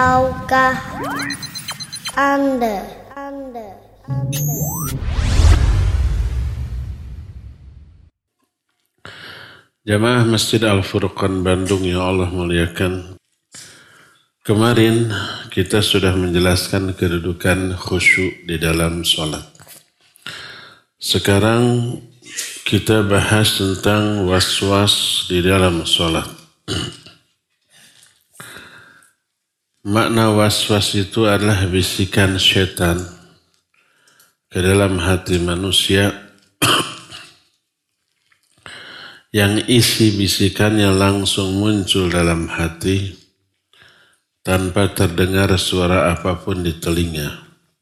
Tahukah Anda? Jamaah Masjid Al-Furqan Bandung yang Allah muliakan. Kemarin kita sudah menjelaskan kedudukan khusyuk di dalam sholat. Sekarang kita bahas tentang was-was di dalam sholat. Makna was-was itu adalah bisikan syaitan ke dalam hati manusia yang isi bisikannya langsung muncul dalam hati tanpa terdengar suara apapun di telinga.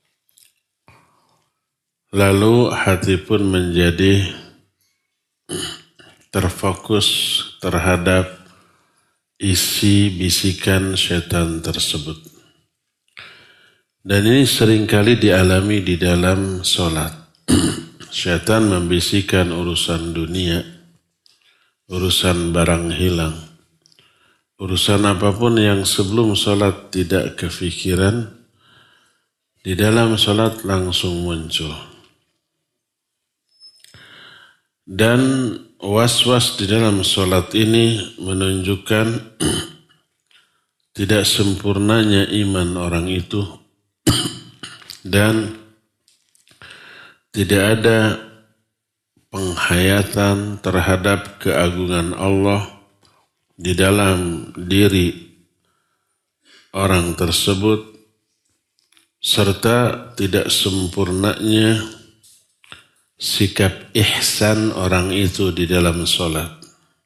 Lalu hati pun menjadi terfokus terhadap isi bisikan syaitan tersebut. Dan ini seringkali dialami di dalam sholat. Syaitan membisikkan urusan dunia, urusan barang hilang, urusan apapun yang sebelum sholat tidak kefikiran, di dalam sholat langsung muncul. Dan was-was di dalam sholat ini menunjukkan tidak sempurnanya iman orang itu dan tidak ada penghayatan terhadap keagungan Allah di dalam diri orang tersebut, serta tidak sempurnanya sikap ihsan orang itu di dalam sholat.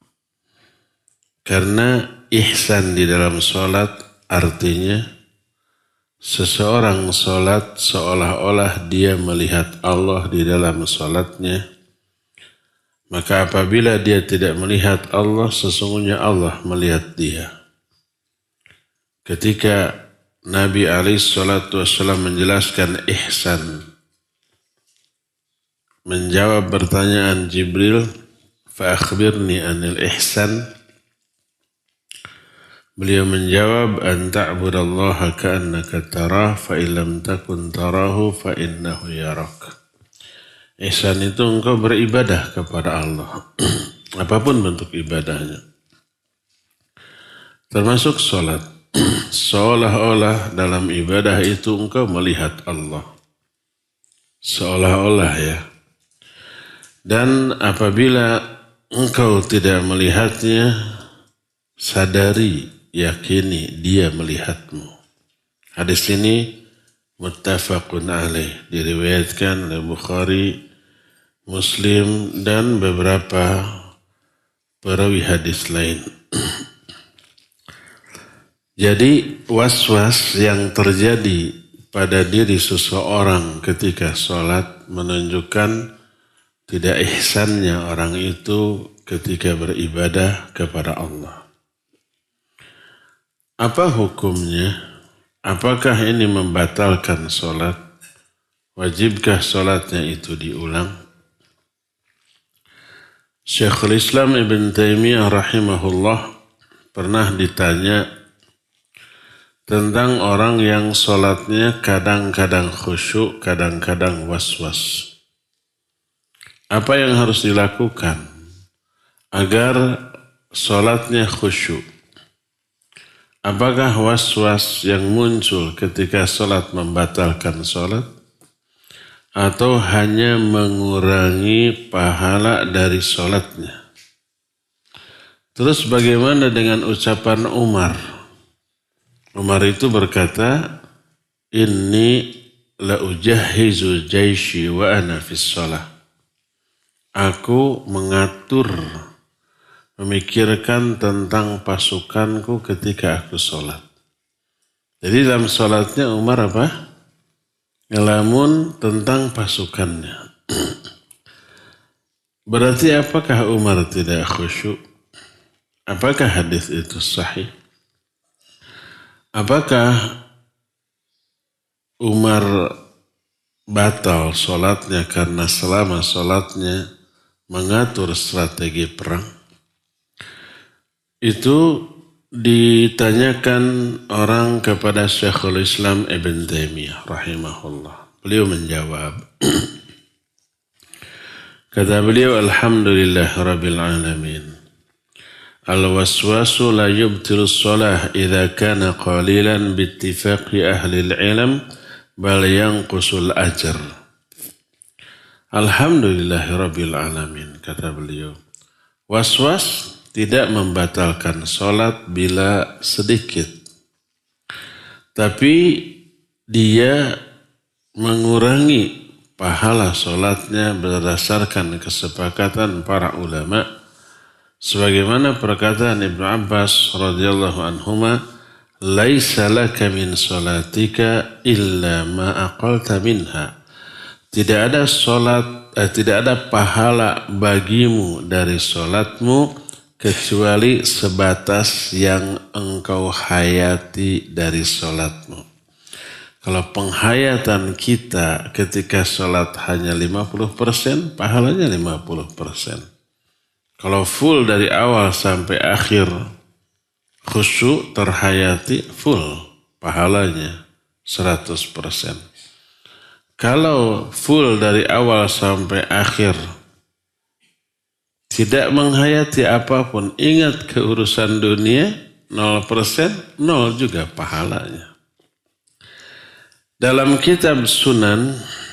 Karena ihsan di dalam sholat artinya seseorang sholat seolah-olah dia melihat Allah di dalam sholatnya. Maka apabila dia tidak melihat Allah, sesungguhnya Allah melihat dia. Ketika Nabi SAW menjelaskan ihsan, menjawab pertanyaan Jibril, fa akhbirni anil ihsan, beliau menjawab, an ta'budallaha ka'annaka tarah, fa illam takun tarahu fa innahu yarak. Ihsan itu engkau beribadah kepada Allah. Apapun bentuk ibadahnya. Termasuk sholat. Seolah-olah dalam ibadah itu engkau melihat Allah. Seolah-olah ya. Dan apabila engkau tidak melihatnya, sadari, yakini dia melihatmu. Hadis ini muttafaqun alaih, diriwayatkan oleh Bukhari, Muslim dan beberapa perawi hadis lain. Jadi was-was yang terjadi pada diri seseorang ketika sholat menunjukkan tidak ihsannya orang itu ketika beribadah kepada Allah. Apa hukumnya? Apakah ini membatalkan sholat? Wajibkah sholatnya itu diulang? Syekhul Islam Ibn Taimiyah rahimahullah pernah ditanya tentang orang yang sholatnya kadang-kadang khusyuk, kadang-kadang was-was. Apa yang harus dilakukan agar sholatnya khusyuk? Apakah was-was yang muncul ketika sholat membatalkan sholat? Atau hanya mengurangi pahala dari sholatnya? Terus bagaimana dengan ucapan Umar? Umar itu berkata, inni la ujahizu jaishi wa ana fis sholah. Aku mengatur, memikirkan tentang pasukanku ketika aku sholat. Jadi dalam sholatnya Umar apa? Ngelamun tentang pasukannya. Berarti apakah Umar tidak khusyuk? Apakah hadis itu sahih? Apakah Umar batal sholatnya karena selama sholatnya mengatur strategi perang? Itu ditanyakan orang kepada Syekhul Islam Ibn Taimiyah rahimahullah. Beliau menjawab, kata beliau, alhamdulillah rabbil alamin. Al-waswasu la yubtilu shalah idza kana qalilan bittifaqi ahli al-ilm bal yanqusul ajr. Alhamdulillah rabbil alamin, kata beliau. Waswas tidak membatalkan sholat bila sedikit. Tapi dia mengurangi pahala sholatnya berdasarkan kesepakatan para ulama. Sebagaimana perkataan Ibnu Abbas radhiyallahu anhuma, laisa laka min sholatika illa ma aqalta minha. Tidak ada pahala bagimu dari sholatmu kecuali sebatas yang engkau hayati dari sholatmu. Kalau penghayatan kita ketika sholat hanya 50%, pahalanya 50%. Kalau full dari awal sampai akhir khusyuk terhayati, full pahalanya 100%. Kalau full dari awal sampai akhir tidak menghayati apapun, ingat keurusan dunia, 0%, 0 juga pahalanya. Dalam kitab Sunan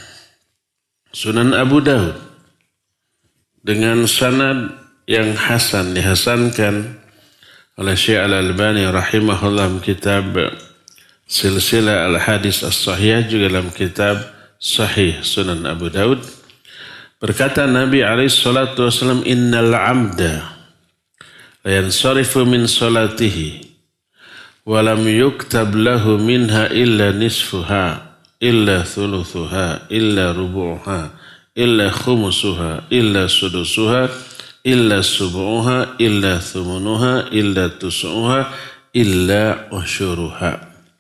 Abu Daud, dengan sanad yang hasan, dihasankan oleh Syekh Al-Albani rahimahullah, kitab Silsilah Al-Hadis As-Sahih, juga dalam kitab Sahih Sunan Abu Daud, berkata Nabi SAW, innal amda la yansarifu min salatihi wa lam yuktab lahu minha illa nisfuha illa thuluthuha illa rubu'uha illa khumusuha illa sudusuha illa subu'uha illa thumunuha illa tusu'uha illa usyuruha.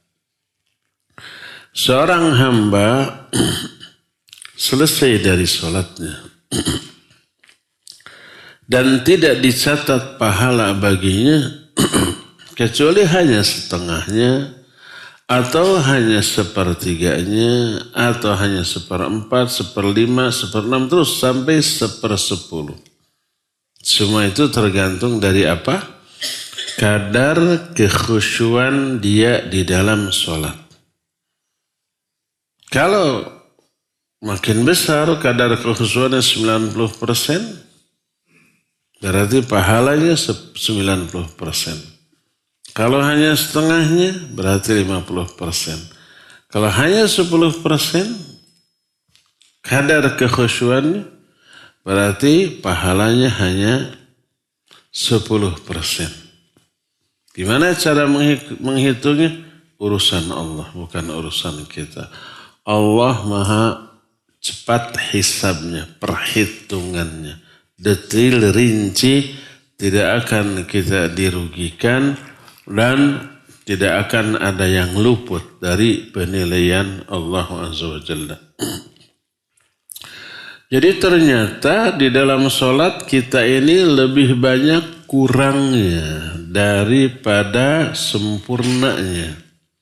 Seorang hamba selesai dari sholatnya dan tidak dicatat pahala baginya kecuali hanya setengahnya atau hanya sepertiganya atau hanya 1/4, 1/5, 1/6 terus sampai 1/10. Semua itu tergantung dari apa? Kadar kekhusyuan dia di dalam sholat. Kalau makin besar kadar kekhusyuannya 90%, berarti pahalanya 90%. Kalau hanya setengahnya, berarti 50%. Kalau hanya 10%, kadar kekhusyuannya, berarti pahalanya hanya 10%. Gimana cara menghitungnya? Urusan Allah, bukan urusan kita. Allah maha cepat hisabnya, perhitungannya. Detail, rinci, tidak akan kita dirugikan dan tidak akan ada yang luput dari penilaian Allah Azza wa Jalla. Jadi ternyata di dalam sholat kita ini lebih banyak kurangnya daripada sempurnanya.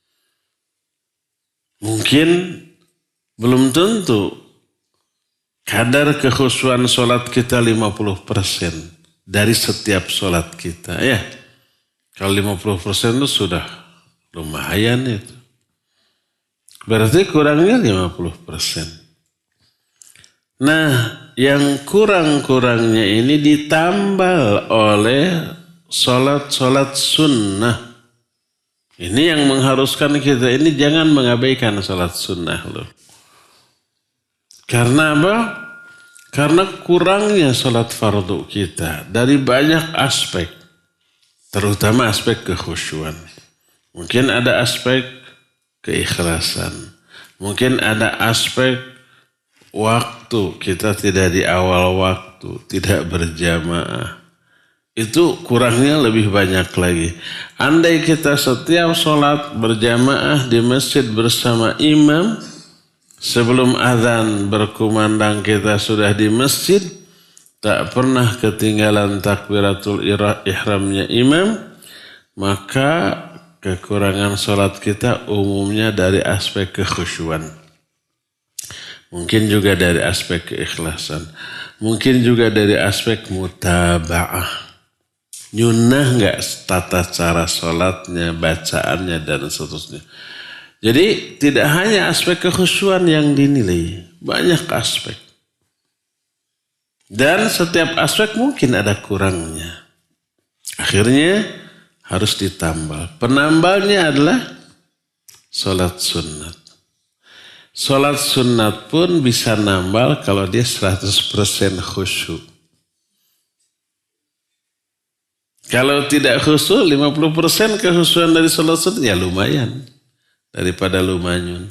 Mungkin belum tentu kadar kekhusyuan sholat kita 50% dari setiap sholat kita. Ya, kalau 50% itu sudah lumayan itu. Berarti kurangnya 50%. Nah, yang kurang-kurangnya ini ditambal oleh sholat-sholat sunnah. Ini yang mengharuskan kita ini jangan mengabaikan sholat sunnah loh. Karena apa? Karena kurangnya sholat fardu kita dari banyak aspek. Terutama aspek kekhusyuan. Mungkin ada aspek keikhlasan. Mungkin ada aspek waktu. Kita tidak di awal waktu. Tidak berjamaah. Itu kurangnya lebih banyak lagi. Andai kita setiap sholat berjamaah di masjid bersama imam, sebelum azan berkumandang kita sudah di masjid, tak pernah ketinggalan takbiratul ihramnya imam, maka kekurangan sholat kita umumnya dari aspek kekhusyuan. Mungkin juga dari aspek keikhlasan. Mungkin juga dari aspek mutaba'ah. Nyunah nggak tata cara sholatnya, bacaannya, dan seterusnya. Jadi tidak hanya aspek kekhusyuan yang dinilai. Banyak aspek. Dan setiap aspek mungkin ada kurangnya. Akhirnya harus ditambal. Penambalnya adalah sholat sunnat. Sholat sunnat pun bisa nambal kalau dia 100% khusyuk. Kalau tidak khusyuk, 50% kekhusyuan dari sholat sunnat, ya lumayan. Daripada lumanyun.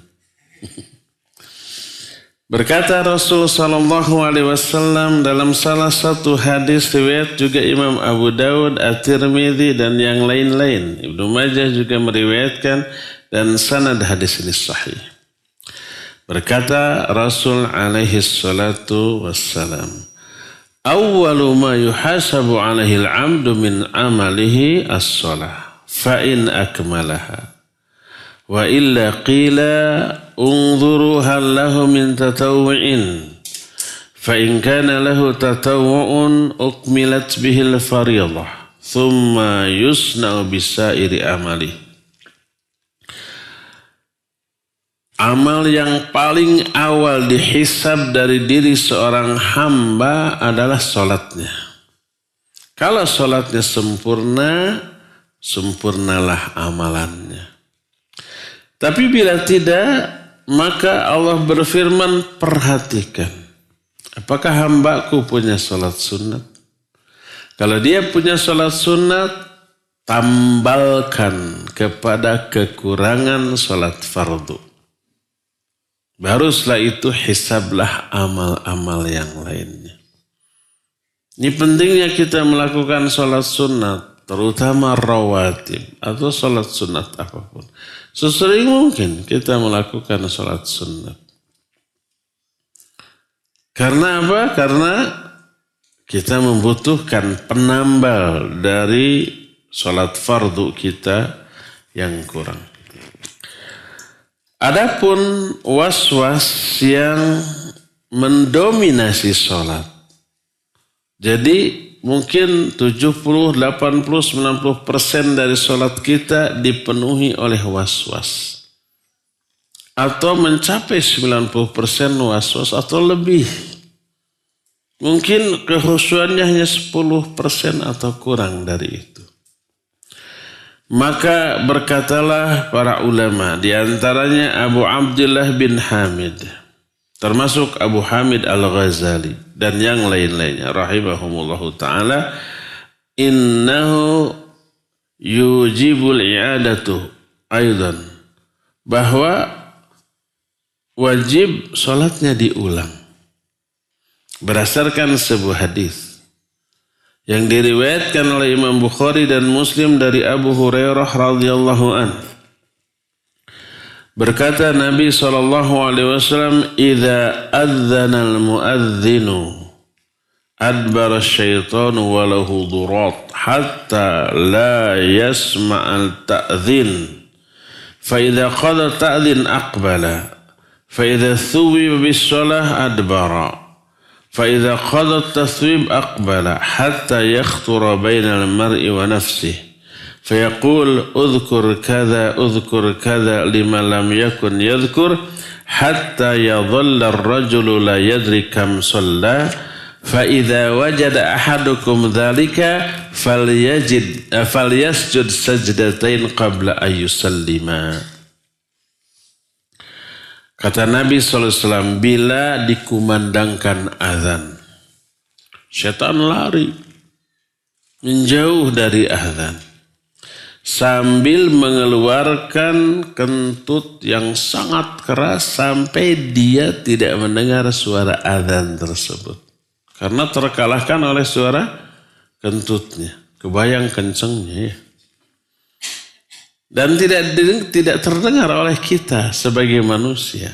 Berkata Rasul SAW dalam salah satu hadis riwayat juga Imam Abu Daud, At-Tirmidzi dan yang lain-lain. Ibnu Majah juga meriwayatkan dan sanad hadis ini sahih. Berkata Rasul alaihi salatu wassalam, awwalu ma yuhasabu alaihi al-'abdu min amalihi as-shalah fa in akmalaha wa illa qila unzuru hal lahu min tatawwu'in fa in kana lahu tatawwu'un ukmilat bihi al-fariidah thumma yusna'u bisairi amali. Amal yang paling awal dihisab dari diri seorang hamba adalah sholatnya. Kalau sholatnya sempurna, sempurnalah amalannya. Tapi bila tidak, maka Allah berfirman, perhatikan. Apakah hambaku punya sholat sunat? Kalau dia punya sholat sunat, tambalkan kepada kekurangan sholat fardu. Baru setelah itu hisablah amal-amal yang lainnya. Ini pentingnya kita melakukan sholat sunat, terutama rawatib atau sholat sunat apapun. Sesering mungkin kita melakukan sholat sunat. Karena apa? Karena kita membutuhkan penambal dari sholat fardu kita yang kurang. Adapun was-was yang mendominasi sholat. Jadi mungkin 70, 80, 90% dari sholat kita dipenuhi oleh was-was. Atau mencapai 90% was-was atau lebih. Mungkin kekhusyuannya hanya 10% atau kurang dari itu. Maka berkatalah para ulama, di antaranya Abu Abdullah bin Hamid, termasuk Abu Hamid Al-Ghazali dan yang lain-lainnya rahimahumullahu ta'ala, innahu yujibul i'adatu aidan, bahwa wajib salatnya diulang berdasarkan sebuah hadis yang diriwayatkan oleh Imam Bukhari dan Muslim dari Abu Hurairah radhiyallahu anhu. Berkata Nabi SAW, "Idza adzana al-muadzinu adbara asy-syaitanu wa lahu durat hatta la yasma' al-ta'dhin. Fa idza qada ta'dhin aqbala, fa idza thuwiba bis-shalah adbara. فإذا قضى التثويب أقبل حتى يخطر بين المرء ونفسه فيقول اذكر كذا لما لم يكن يذكر حتى يظل الرجل لا يدري كم صلى فإذا وجد أحدكم ذلك فليسجد سجدتين قبل أن يسلم." Kata Nabi SAW, bila dikumandangkan azan, syaitan lari menjauh dari azan sambil mengeluarkan kentut yang sangat keras sampai dia tidak mendengar suara azan tersebut. Karena terkalahkan oleh suara kentutnya. Kebayang kencengnya ya. Dan tidak terdengar oleh kita sebagai manusia.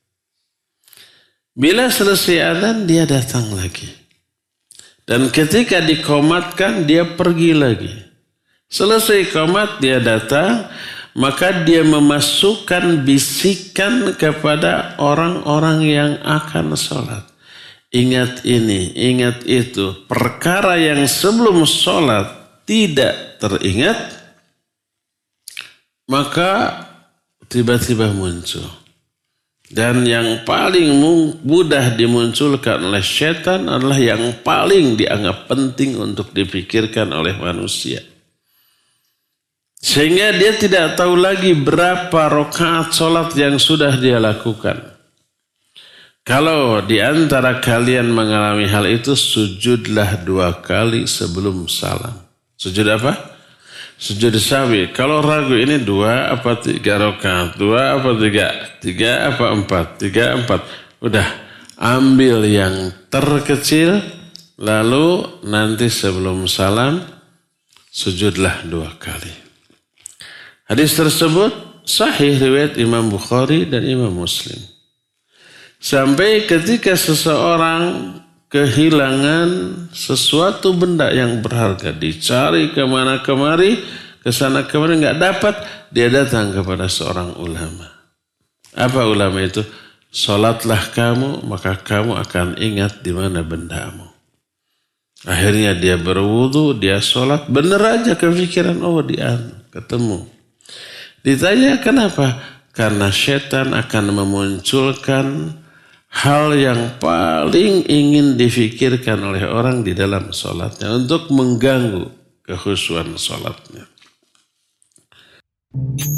Bila selesai azan, dia datang lagi. Dan ketika dikomatkan, dia pergi lagi. Selesai iqamat dia datang, maka dia memasukkan bisikan kepada orang-orang yang akan sholat. Ingat ini, ingat itu. Perkara yang sebelum sholat tidak teringat, maka tiba-tiba muncul. Dan yang paling mudah dimunculkan oleh setan adalah yang paling dianggap penting untuk dipikirkan oleh manusia. Sehingga dia tidak tahu lagi berapa rakaat sholat yang sudah dia lakukan. Kalau di antara kalian mengalami hal itu, sujudlah 2 kali sebelum salam. Sujud apa? Sujud sahwi. Kalau ragu ini 2 apa 3 rakaat? 2 apa 3? 3 apa 4? 3, 4. Udah, ambil yang terkecil, lalu nanti sebelum salam, sujudlah 2 kali. Hadis tersebut sahih riwayat Imam Bukhari dan Imam Muslim. Sampai ketika seseorang kehilangan sesuatu benda yang berharga, dicari kemana-kemari, kesana kemari nggak dapat, dia datang kepada seorang ulama. Apa ulama itu? Sholatlah kamu, maka kamu akan ingat di mana bendamu. Akhirnya dia berwudu, dia sholat, bener aja kepikiran, oh dia ketemu. Ditanya kenapa? Karena setan akan memunculkan hal yang paling ingin difikirkan oleh orang di dalam sholatnya untuk mengganggu kekhusyuan sholatnya.